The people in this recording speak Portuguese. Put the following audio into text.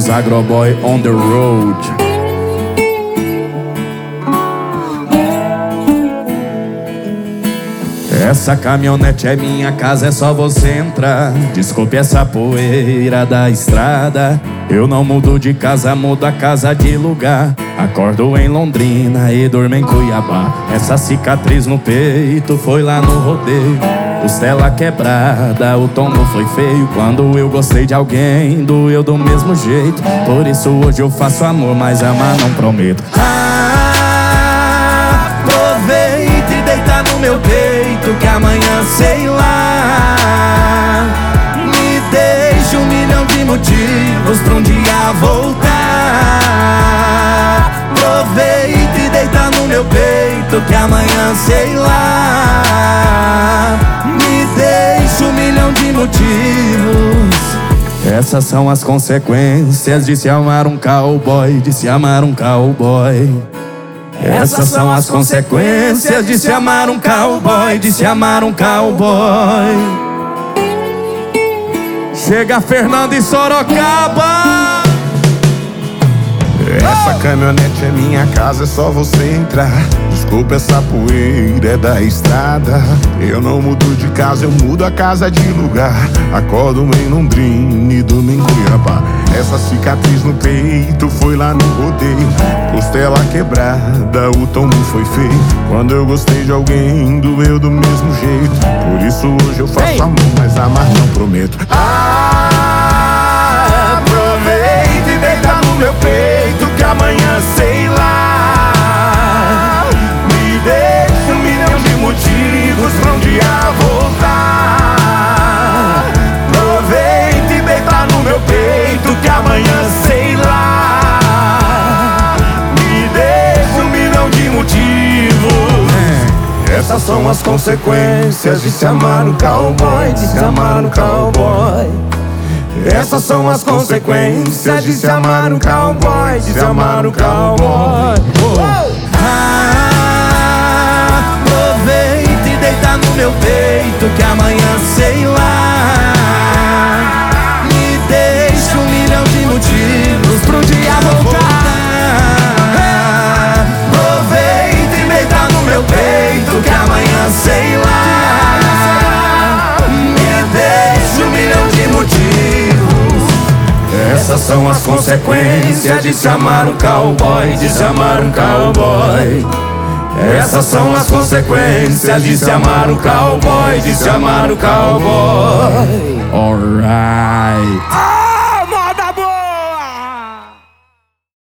Os Agroboy on the road. Essa caminhonete é minha casa, é só você entrar. Desculpe essa poeira da estrada. Eu não mudo de casa, mudo a casa de lugar. Acordo em Londrina e durmo em Cuiabá. Essa cicatriz no peito foi lá no rodeio. Costela quebrada, o tombo foi feio. Quando eu gostei de alguém, doeu do mesmo jeito. Por isso hoje eu faço amor, mas amar não prometo. Aproveita e deita no meu peito, que amanhã sei lá me deixa 1 milhão de motivos pra um dia voltar. Aproveita e deita no meu peito, que amanhã sei lá me deixa 1 milhão de motivos. Essas são as consequências de se amar um cowboy, de se amar um cowboy. Essas são as consequências de se amar um cowboy, de se amar um cowboy. Chega Fernando e Sorocaba. Essa caminhonete é minha casa, é só você entrar. Desculpa essa poeira, é da estrada. Eu não mudo de casa, eu mudo a casa de lugar. Acordo em Londrina e durmo em Cuiabá. Essa cicatriz no peito foi lá no rodeio. Costela quebrada, o tombo foi feio. Quando eu gostei de alguém, doeu do mesmo jeito. Por isso hoje eu faço amor, mas amar não prometo. Aproveita e deita no meu peito, que amanhã sei lá me deixa 1 milhão de motivos pra um dia voltar. Aproveita e deita no meu peito, que amanhã sei lá me deixa 1 milhão de motivos. Essas são as consequências de se amar um cowboy, de se amar um cowboy. Essas são as consequências de se amar um cowboy, de se amar um cowboy. Aproveita e deita no meu peito, que amanhã sei lá me deixa 1 milhão de motivos pro dia voltar. Aproveita e deita no meu peito, que amanhã sei lá me deixa 1 milhão de motivos. Essas são as consequências de se amar um cowboy, de se amar um cowboy. Essas são as consequências de se amar um cowboy, de se amar um cowboy. Alright.